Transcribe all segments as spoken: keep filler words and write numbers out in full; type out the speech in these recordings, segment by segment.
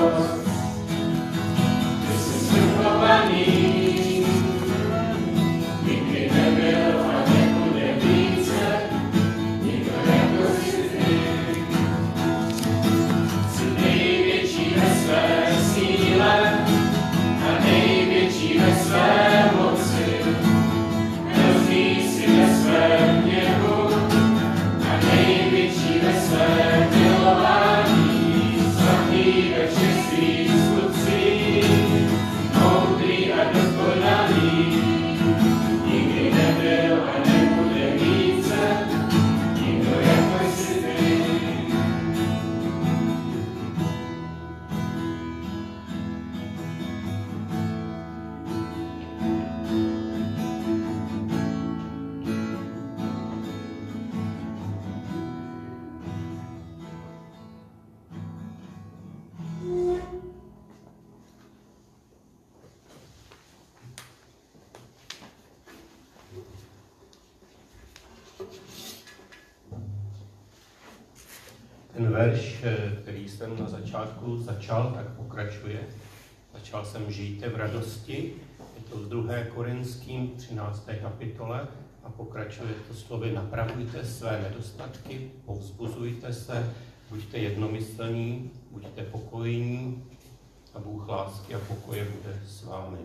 Ten verš, který jsem na začátku začal, tak pokračuje. Začal jsem žijte v radosti. Je to z druhé Korinským třinácté kapitole a pokračuje to slovy napravujte své nedostatky, povzbuzujte se, buďte jednomyslní, buďte pokojní a Bůh lásky a pokoje bude s vámi.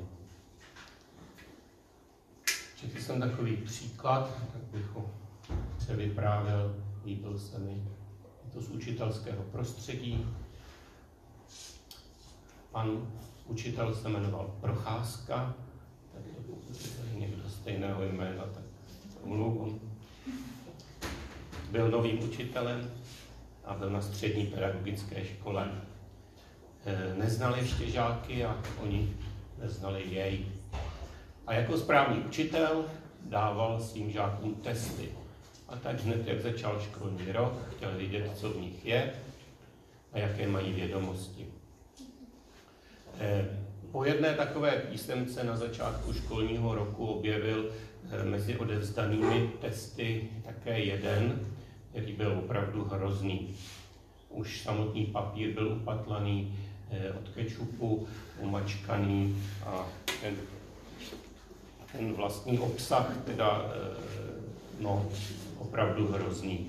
Četl jsem takový příklad, tak bych ho převyprávěl, líbil se mi. Je to z učitelského prostředí. Pan učitel se jmenoval Procházka, tak pokud je někdo stejného jména, tak omlouvám. Byl novým učitelem a byl na střední pedagogické škole. Neznal ještě žáky a oni neznali jej. A jako správný učitel dával svým žákům testy. A tak hned, jak začal školní rok, chtěl vidět, co v nich je a jaké mají vědomosti. Po jedné takové písemce na začátku školního roku objevil mezi odevzdanými testy také jeden, který byl opravdu hrozný. Už samotný papír byl upatlaný od kečupu, umačkaný a ten, ten vlastní obsah teda no, opravdu hrozný.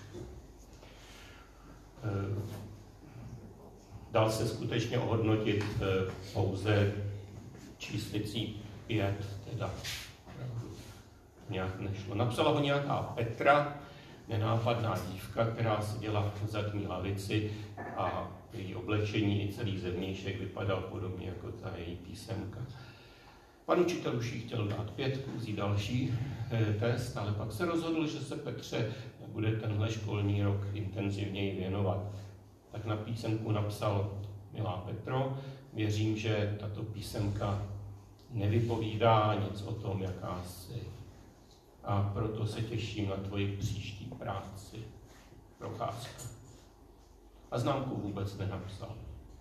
Dal se skutečně ohodnotit pouze číslicí pět, teda nějak nešlo. Napsala ho nějaká Petra, nenápadná dívka, která seděla v zadní lavici a její oblečení i celý zevnějšek vypadal podobně jako ta její písemka. Pan učitel už jí chtěl dát pětku, vzít další test, ale pak se rozhodl, že se Petře bude tenhle školní rok intenzivněji věnovat. Tak na písemku napsal: Milá Petro, věřím, že tato písemka nevypovídá nic o tom, jaká jsi. A proto se těším na tvoji příští práci. Procházka. A známku vůbec nenapsal.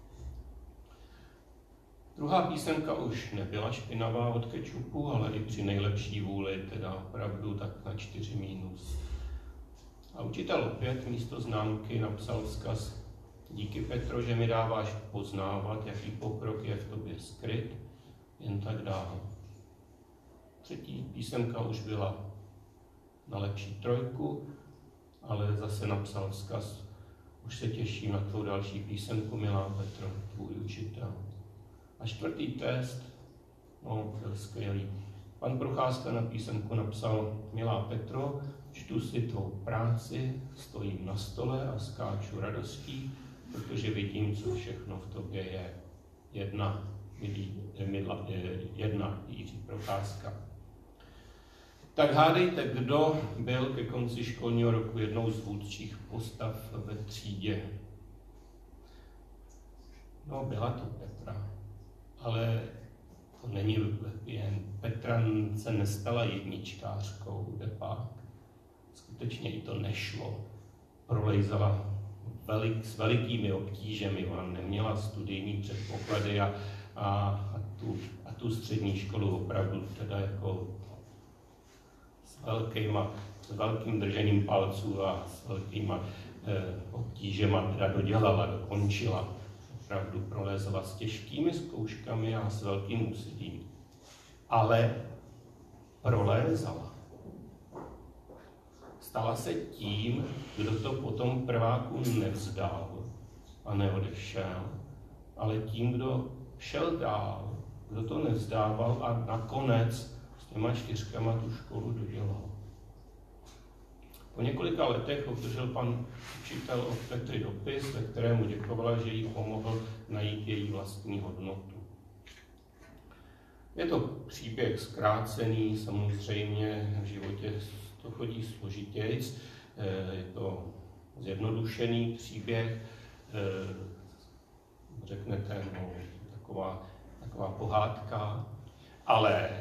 Druhá písemka už nebyla špinavá od kečupu, ale i při nejlepší vůli, teda opravdu tak na čtyři mínus. A učitel opět místo známky napsal vzkaz: Díky, Petro, že mi dáváš poznávat, jaký pokrok je v tobě skryt, jen tak dál. Třetí písemka už byla na lepší trojku, ale zase napsal vzkaz: Už se těším na tvou další písemku, milá Petro, tvůj učitel. A čtvrtý test, no, byl skvělý. Pan Procházka na písemku napsal: Milá Petro, čtu si tvou práci, stojím na stole a skáču radostí, protože vidím, co všechno v tobě je. Jedna, milý, milá, jedna Jiří Procházka. Tak hádejte, kdo byl ke konci školního roku jednou z vůdčích postav ve třídě. No, byla to Petra. Ale to není jen. Petra se nestala jedničkářkou, kde pak. Skutečně i to nešlo. Prolejzala velik, s velikými obtížemi. Ona neměla studijní předpoklady a, a, a, tu, a tu střední školu opravdu teda jako s, velkýma, s velkým držením palců a s velkýma eh, obtížema teda dodělala, dokončila. opravdu prolézala s těžkými zkouškami a s velkým úsilím. Ale prolézala. Stala se tím, kdo to potom prváku nevzdal a neodešel, ale tím, kdo šel dál, kdo to nevzdával a nakonec s těma čtyřkama tu školu dodělal. Po několika letech obdržel pan učitel od Petry dopis, ve kterému děkovala, že jí pomohl najít její vlastní hodnotu. Je to příběh zkrácený, samozřejmě v životě to chodí složitějc, je to zjednodušený příběh, řeknete, no, taková, taková pohádka, ale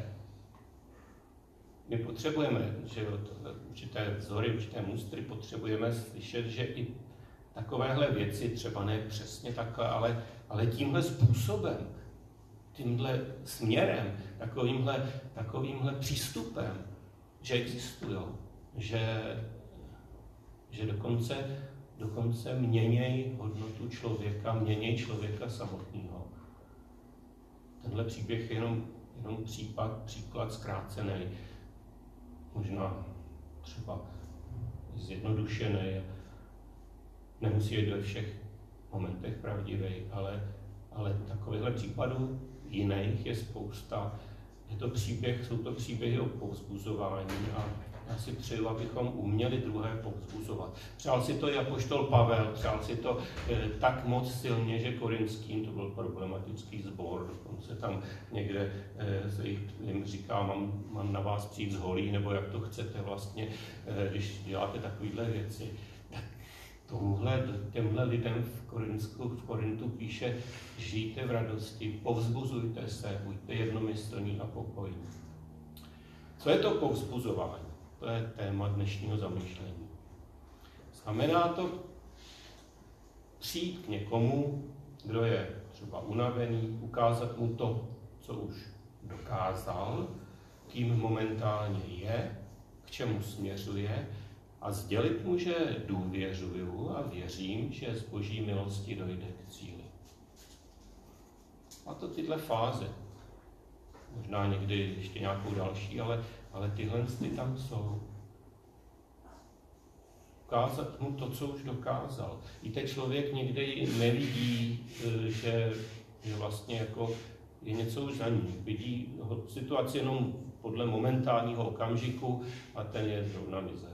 my potřebujeme, že určité vzory, určité mustry potřebujeme slyšet, že i takovéhle věci, třeba ne přesně takhle, ale, ale tímhle způsobem, tímhle směrem, takovýmhle, takovýmhle přístupem, že existují, že, že dokonce, dokonce měněj hodnotu člověka, měněj člověka samotného. Tenhle příběh je jenom, jenom případ, příklad zkrácený, možná třeba zjednodušený, nemusí být ve všech momentech pravdivý, ale, ale takovýchhle případů jiných je spousta. Je to příběh, jsou to příběhy o povzbuzování a já si přeju, abychom uměli druhé povzbuzovat. Přál si to i apoštol Pavel, přál si to eh, tak moc silně, že Korinským to byl problematický sbor, dokonce tam někde eh, se jim říká, mám, mám na vás přijít z holí, nebo jak to chcete vlastně, eh, když děláte takovéhle věci. Tak tomuhle, těmhle lidem v Korinsku, v Korintu píše, žijte v radosti, povzbuzujte se, buďte jednomyslní a pokojní. Co je to povzbuzování? To je téma dnešního zamýšlení. Znamená to přijít k někomu, kdo je třeba unavený, ukázat mu to, co už dokázal, kým momentálně je, k čemu směřuje a sdělit mu, že důvěřuju a věřím, že z Boží milosti dojde k cíli. A to tyhle fáze. Možná někdy ještě nějakou další, ale, ale tyhle ty tam jsou. Ukázat mu to, co už dokázal. Víte, člověk někdy nevidí, že, že vlastně jako je něco už za ní. Vidí situaci jenom podle momentálního okamžiku a ten je zrovna mizerný.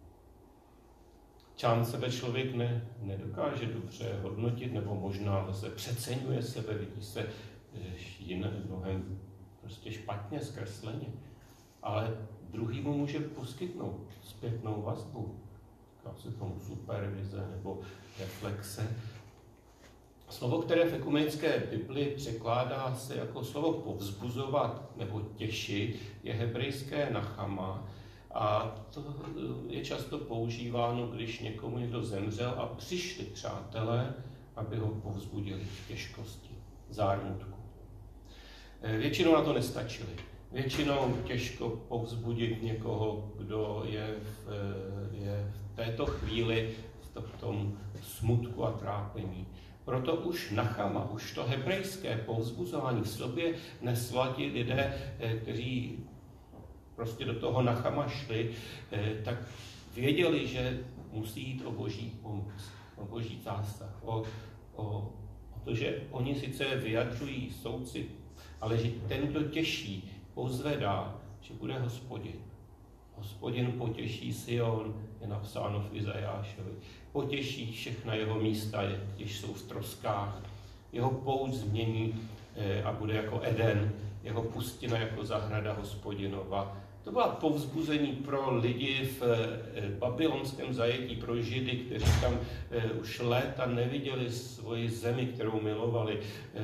Čám sebe člověk ne, nedokáže dobře hodnotit, nebo možná zase přeceňuje sebe, vidí se jiné, mnohem prostě špatně, zkresleně. Ale druhý mu může poskytnout zpětnou vazbu. Říká se tomu supervize nebo reflexe. Slovo, které v ekumenické Bibli překládá se jako slovo povzbuzovat nebo těšit, je hebrejské nachama. A to je často používáno, když někomu někdo zemřel a přišli přátelé, aby ho povzbudili v těžkosti, zármutku. Většinou na to nestačili. Většinou těžko povzbudit někoho, kdo je v, je v této chvíli v tom smutku a trápení. Proto už nachama, už to hebrejské povzbuzování v sobě nesla ti lidé, kteří prostě do toho nachama šli, tak věděli, že musí jít o Boží pomoc, o Boží zásah, o, o, o to, že oni sice vyjadřují soucit, ale že ten, kdo těší, pozvedá, že bude Hospodin. Hospodin potěší Sion, je napsáno v Izajášovi. Potěší všechna jeho místa, jež jsou v troskách. Jeho pouť změní a bude jako Eden, jeho pustina jako zahrada Hospodinova. To byla povzbuzení pro lidi v babylonském zajetí, pro Židy, kteří tam už léta neviděli svoji zemi, kterou milovali.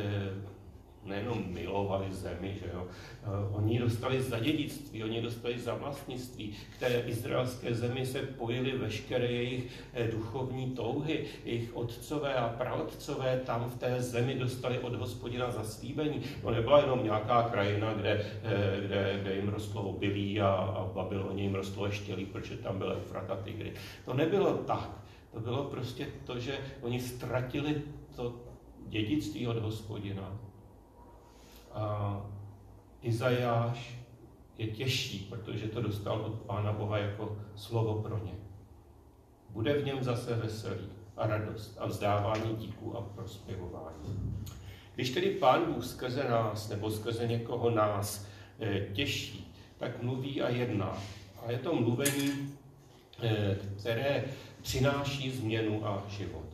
Nejenom milovali zemi, že jo. Oni dostali za dědictví, oni dostali za vlastnictví. K té izraelské zemi se pojily veškeré jejich duchovní touhy, jejich otcové a praotcové tam v té zemi dostali od Hospodina zaslíbení. To nebyla jenom nějaká krajina, kde, kde, kde jim rostlo obilí a, a v Babyloně jim rostlo ještělí, protože tam byl Eufrat a Tigris. To nebylo tak. To bylo prostě to, že oni ztratili to dědictví od Hospodina. A Izajáš je těžší, protože to dostal od Pána Boha jako slovo pro ně. Bude v něm zase veselí a radost a vzdávání díků a prospěvování. Když tedy Pán Bůh skrze nás nebo skrze někoho nás e, těší, tak mluví a jedná. A je to mluvení, e, které přináší změnu a život.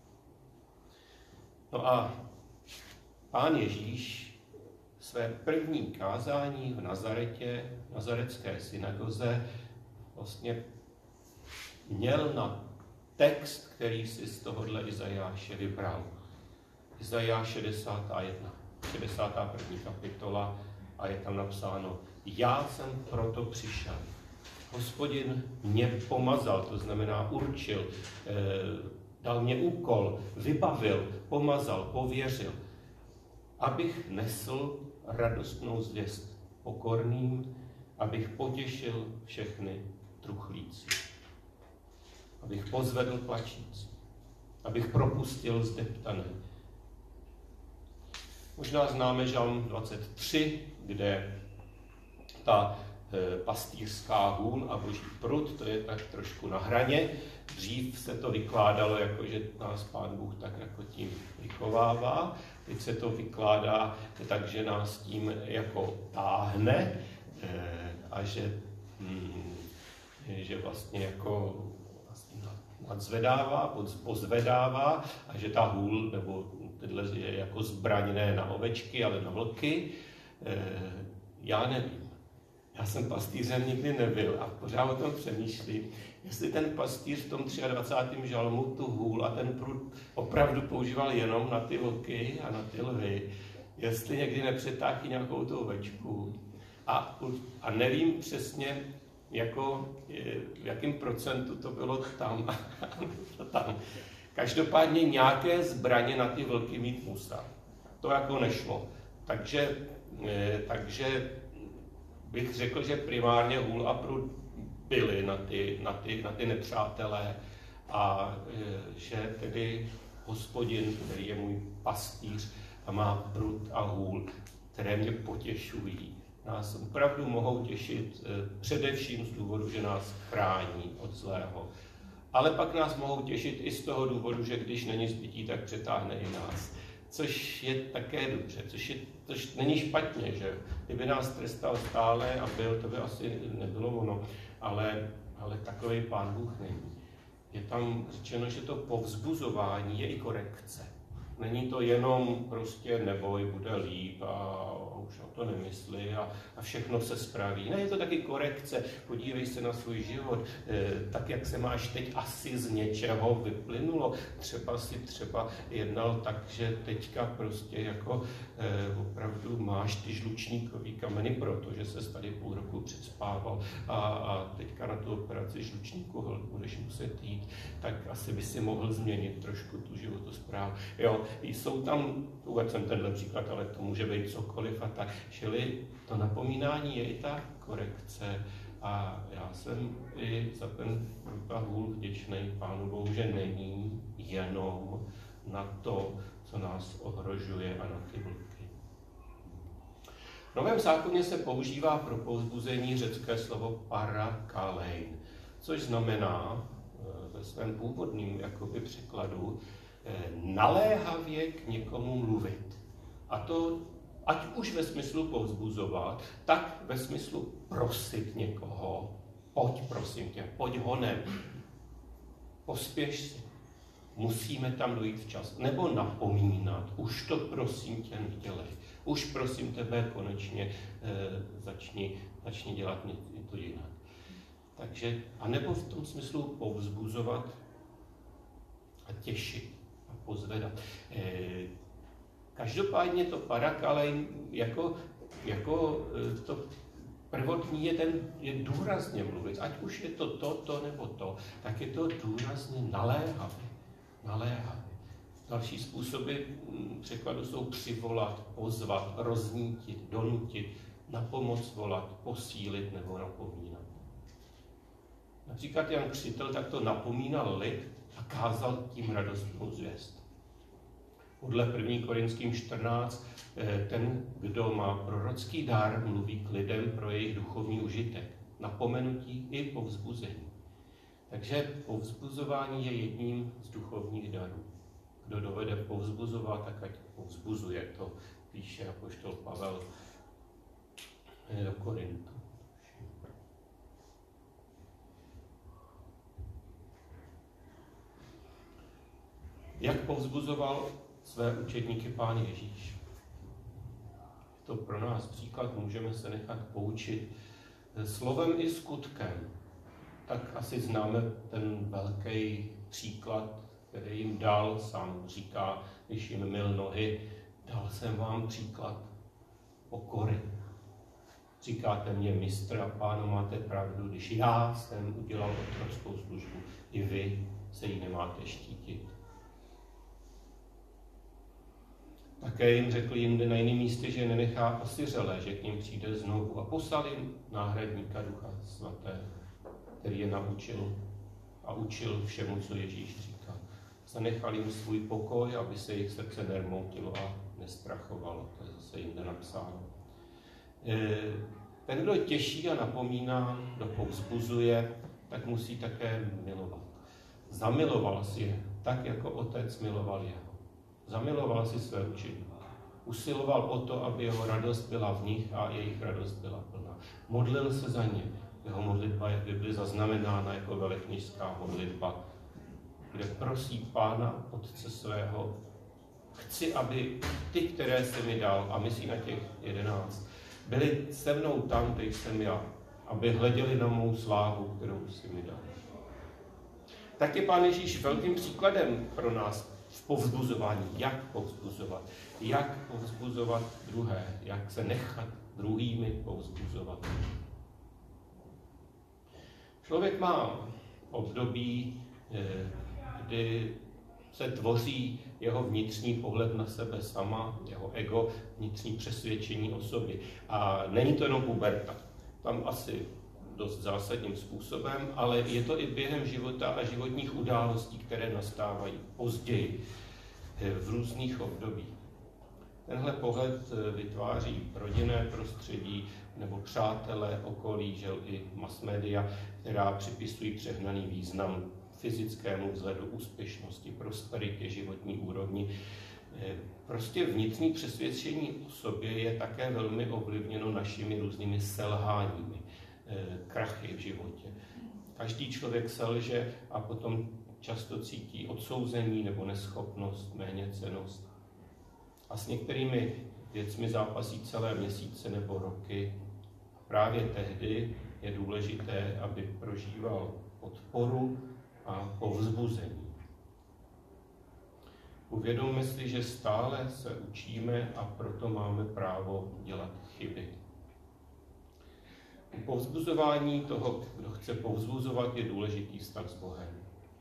No a Pán Ježíš své první kázání v Nazaretě, v nazaretské synagoze, vlastně měl na text, který si z tohohle Izajáše vybral. Izajáš šedesátá jedna, šedesátá první kapitola a je tam napsáno: Já jsem proto přišel. Hospodin mě pomazal, to znamená určil, eh, dal mě úkol, vybavil, pomazal, pověřil, abych nesl radostnou zvěst pokorným, abych potěšil všechny truchlící, abych pozvedl plačící, abych propustil zdeptané. Možná známe Žalm dvacet tři, kde ta e, pastýřská hůl a boží prut, to je tak trošku na hraně. Dřív se to vykládalo jako, že nás Pán Bůh tak jako tím vychovává. Teď se to vykládá tak, že nás tím jako táhne e, a že, hm, že vlastně jako vlastně nadzvedává, pozvedává a že ta hůl, nebo tyhle je jako zbraň ne na ovečky, ale na vlky. E, já nevím. Já jsem pastýřem nikdy nebyl a pořád o tom přemýšlím, jestli ten pastýř v tom dvacátém třetím žalmu tu hůl a ten prut opravdu používal jenom na ty vlky a na ty lvy, jestli někdy nepřetáhl nějakou tu ovečku. A, a nevím přesně, jako, v jakém procentu to bylo tam a tam. Každopádně nějaké zbraně na ty vlky mít musel. To jako nešlo. Takže, takže bych řekl, že primárně hůl a prut byly na ty, na ty, na ty nepřátelé a že tedy Hospodin, který je můj pastýř a má prut a hůl, které mě potěšují, nás opravdu mohou těšit především z důvodu, že nás chrání od zlého. Ale pak nás mohou těšit i z toho důvodu, že když není zbytí, tak přetáhne i nás. Což je také dobře, což, je, což není špatně, že kdyby nás trestal stále a byl, to by asi nebylo ono, ale, ale takový Pán Bůh není. Je tam řečeno, že to povzbuzování je i korekce. Není to jenom prostě neboj, bude líp a už o to nemyslí a, a všechno se spraví. Ne, je to taky korekce. Podívej se na svůj život, e, tak jak se máš teď, asi z něčeho vyplynulo. Třeba si třeba jednal tak, že teďka prostě jako e, opravdu máš ty žlučníkový kameny, protože se tady půl roku předspával a, a teďka na tu operaci žlučníku budeš muset jít, tak asi by si mohl změnit trošku tu životosprávu. Jo, jsou tam, uvedl jsem tenhle příklad, ale to může být cokoliv a tak. Čili to napomínání je i ta korekce a já jsem i za ten hůl vděčný Pánu Bohu, že není jenom na to, co nás ohrožuje a na ty vlky. V Novém zákoně se používá pro povzbuzení řecké slovo parakalein, což znamená ve svém původním jakoby překladu naléhavě k někomu mluvit. A to ať už ve smyslu povzbuzovat, tak ve smyslu prosit někoho. Pojď, prosím tě, pojď honem. Pospěš si. Musíme tam dojít včas. Nebo napomínat. Už to prosím tě nedělej. Už prosím tebe konečně e, začni, začni dělat to jinak. Takže, anebo v tom smyslu povzbuzovat a těšit a pozvedat. E, každopádně to parakalein jako, jako to prvotní je, ten, je důrazně mluvit. Ať už je to to, to nebo to, tak je to důrazně naléhavé. naléhavé. Další způsoby překladu jsou přivolat, pozvat, roznítit, donutit, na pomoc volat, posílit nebo napomínat. Například Jan Křtitel takto napomínal lid a kázal tím radostnou zvěst. Podle první Korinským čtrnáct, ten, kdo má prorocký dar, mluví k lidem pro jejich duchovní užitek, napomenutí i povzbuzení. Takže povzbuzování je jedním z duchovních darů. Kdo dovede povzbuzovat, tak ať povzbuzuje. To píše apoštol Pavel do Korintu. Jak povzbuzoval své učedníky Pán Ježíš? To pro nás příklad, můžeme se nechat poučit slovem i skutkem. Tak asi známe ten velký příklad, který jim dal, sám říká, když jim myl nohy, dal jsem vám příklad pokory. Říkáte mě mistr a Pánu, máte pravdu, když já jsem udělal otrockou službu, i vy se jí nemáte štítit. Také jim řekl jinde na jiném místě, že nenechá osiřelé, že k ním přijde znovu a poslal jim náhradníka Ducha Svatého, který je naučil a učil všemu, co Ježíš říká. Zanechal jim svůj pokoj, aby se jejich srdce nermoutilo a nestrachovalo. To je zase jinde napsáno. Ten, kdo těší a napomíná, kdo povzbuzuje, tak musí také milovat. Zamiloval si je, tak jako otec miloval jeho. Zamiloval si své učení. Usiloval o to, aby jeho radost byla v nich a jejich radost byla plná. Modlil se za ně. Jeho modlitba je v Bibli zaznamenána jako velekněžská modlitba, kde prosí Pána, Otce svého, chci, aby ty, které jsi mi dal, a myslí na těch jedenáct, byli se mnou tam, kde jsem já, aby hleděli na mou slávu, kterou jsi mi dal. Tak je Pán Ježíš velkým příkladem pro nás v povzbuzování, jak povzbuzovat, jak povzbuzovat druhé, jak se nechat druhými povzbuzovat. Člověk má období, kdy se tvoří jeho vnitřní pohled na sebe sama, jeho ego, vnitřní přesvědčení o sobě. A není to jenom puberta. Tam asi dost zásadním způsobem, ale je to i během života a životních událostí, které nastávají později v různých obdobích. Tenhle pohled vytváří rodinné prostředí nebo přátelé, okolí, žel i mass media, která připisují přehnaný význam fyzickému vzhledu, úspěšnosti, prosperitě, životní úrovni. Prostě vnitřní přesvědčení o sobě je také velmi ovlivněno našimi různými selháními, krachy v životě. Každý člověk selže a potom často cítí odsouzení nebo neschopnost, méněcennost. A s některými věcmi zápasí celé měsíce nebo roky. Právě tehdy je důležité, aby prožíval podporu a povzbuzení. Uvědomme si, že stále se učíme a proto máme právo dělat chyby. U povzbuzování toho, kdo chce povzbuzovat, je důležitý vztah s Bohem.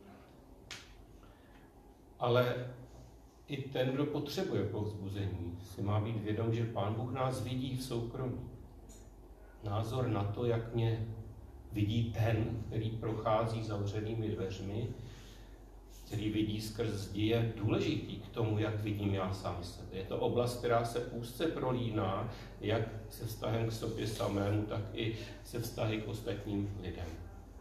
Ale i ten, kdo potřebuje povzbuzení, si má být vědom, že Pán Bůh nás vidí v soukromí. Názor na to, jak mě vidí ten, který prochází zavřenými dveřmi, který vidí skrz zdi, je důležitý k tomu, jak vidím já sám sebe. Je to oblast, která se úzce prolíná, jak se vztahem k sobě samému, tak i se vztahy k ostatním lidem.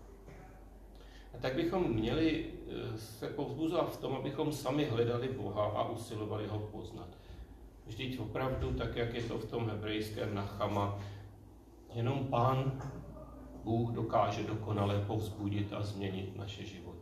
A tak bychom měli se povzbuzovat v tom, abychom sami hledali Boha a usilovali ho poznat. Vždyť opravdu, tak jak je to v tom hebrejském Nachama, jenom Pán Bůh dokáže dokonale povzbudit a změnit naše životy.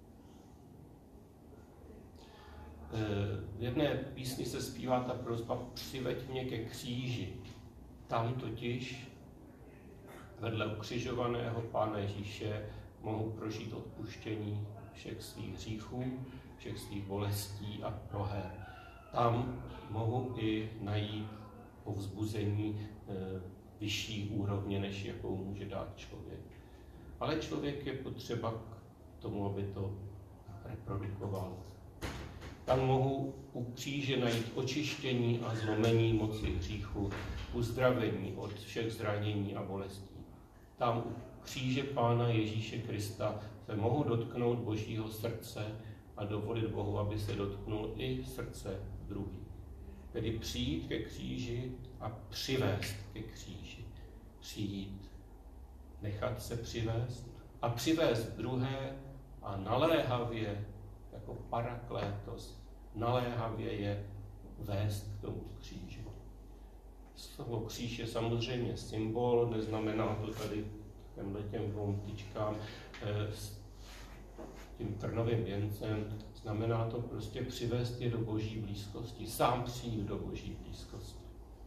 V jedné písni se zpívá ta prosba přiveď mě ke kříži. Tam totiž vedle ukřižovaného Pána Ježíše mohu prožít odpuštění všech svých hříchů, všech svých bolestí a proher. Tam mohu i najít povzbuzení vyšší úrovně, než jakou může dát člověk. Ale člověk je potřeba k tomu, aby to reprodukoval. Tam mohu u kříže najít očištění a zlomení moci hříchu, uzdravení od všech zranění a bolestí. Tam u kříže Pána Ježíše Krista se mohu dotknout Božího srdce a dovolit Bohu, aby se dotknul i srdce druhých. Tedy přijít ke kříži a přivést ke kříži. Přijít, nechat se přivést a přivést druhé a naléhavě, jako paraklétos, naléhavě je vést k tomu kříži. Slovo kříž je samozřejmě symbol, neznamená to tady těmhle těm dvou tyčkám s tím trnovým věncem, znamená to prostě přivést je do boží blízkosti, sám přijít do boží blízkosti.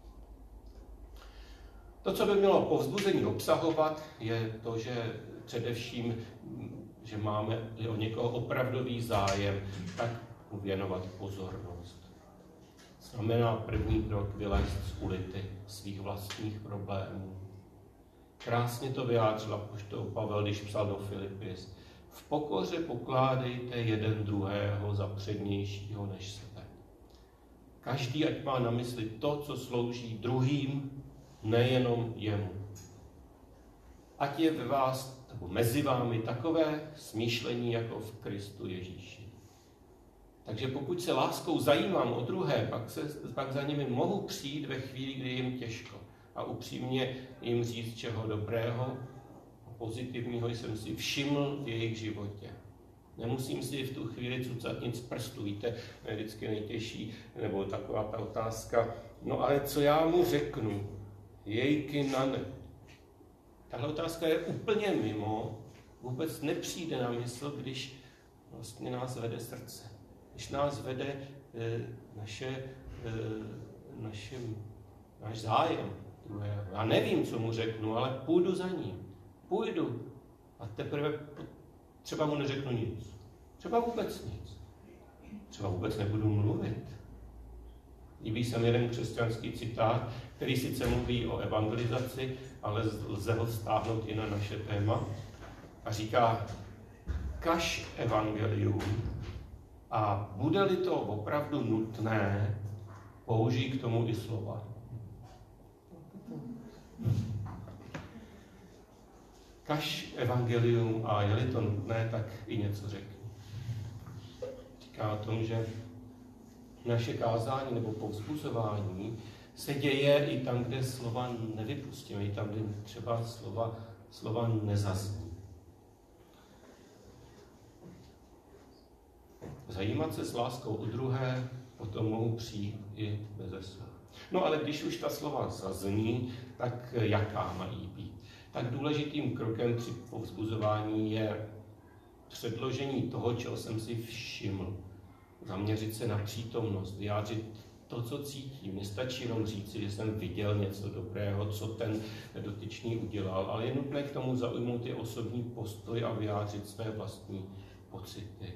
To, co by mělo povzbuzení obsahovat, je to, že především, že máme o někoho opravdový zájem, tak mu věnovat pozornost. Znamená první krok vylézt z ulity svých vlastních problémů. Krásně to vyjádřil apoštol Pavel, když psal do Filipis. V pokoře pokládejte jeden druhého za přednějšího než sebe. Každý ať má na mysli to, co slouží druhým, nejenom jemu. Ať je ve vás, nebo mezi vámi takové smýšlení jako v Kristu Ježíši. Takže pokud se láskou zajímám o druhé, pak, se, pak za nimi mohu přijít ve chvíli, kdy je jim těžko. A upřímně jim říct, čeho dobrého a pozitivního jsem si všiml v jejich životě. Nemusím si v tu chvíli cucat nic z prstu. Víte, je vždycky nejtěžší, nebo taková ta otázka, no ale co já mu řeknu? Jejky na ne. Tahle otázka je úplně mimo, vůbec nepřijde na mysl, když vlastně nás vede srdce. Když nás vede e, naše, e, naše, náš zájem druhého. Já nevím, co mu řeknu, ale půjdu za ním. Půjdu. A teprve třeba mu neřeknu nic. Třeba vůbec nic. Třeba vůbec nebudu mluvit. Líbí se mi jeden křesťanský citát, který sice mluví o evangelizaci, ale lze ho stáhnout i na naše téma. A říká, kaž evangelium a bude-li to opravdu nutné, použij k tomu i slova. Kaž evangelium a je-li to nutné, tak i něco řekni. Říká o tom, že naše kázání nebo povzbuzování se děje i tam, kde slova nevypustíme, i tam, kde třeba slova, slova nezazní. Zajímat se s láskou o druhé, potom mohu přijít i beze slov. No ale když už ta slova zazní, tak jaká mají být? Tak důležitým krokem při povzbuzování je předložení toho, čeho jsem si všiml. Zaměřit se na přítomnost, vyjádřit to, co cítím. Nestačí jenom říci, že jsem viděl něco dobrého, co ten dotyčný udělal, ale je nutné k tomu zaujmout i osobní postoj a vyjádřit své vlastní pocity.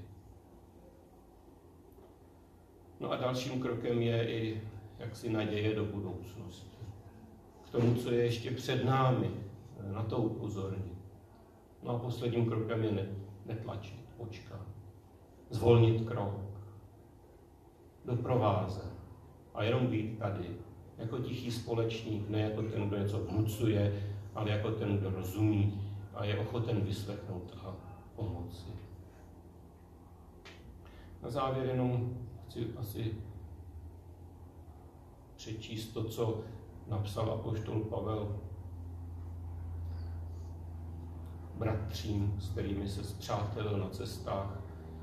No a dalším krokem je i jaksi naděje do budoucnosti. K tomu, co je ještě před námi, na to upozornit. No a posledním krokem je netlačit, počkat, zvolnit krok, doprovázet a jenom být tady, jako tichý společník, ne jako ten, kdo něco vnucuje, ale jako ten, kdo rozumí a je ochoten vyslechnout a pomoci. Na závěr jenom chci asi přečíst to, co napsal apoštol Pavel bratřím, s kterými se spřátelil na cestách.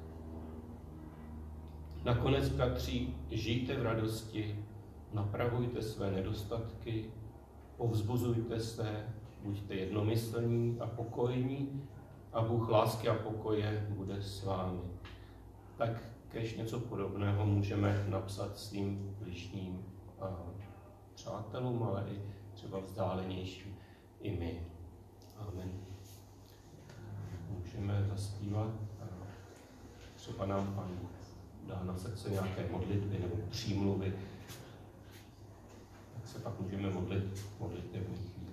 Nakonec, bratři, žijte v radosti, napravujte své nedostatky, povzbuzujte se, buďte jednomyslní a pokojní a Bůh lásky a pokoje bude s vámi. Tak kéž něco podobného můžeme napsat svým bližním přátelům, ale i třeba vzdálenějším i my. Amen. Můžeme zaspívat a třeba nám Pán dá na srdce nějaké modlitby nebo přímluvy, tak se pak můžeme modlit, modlit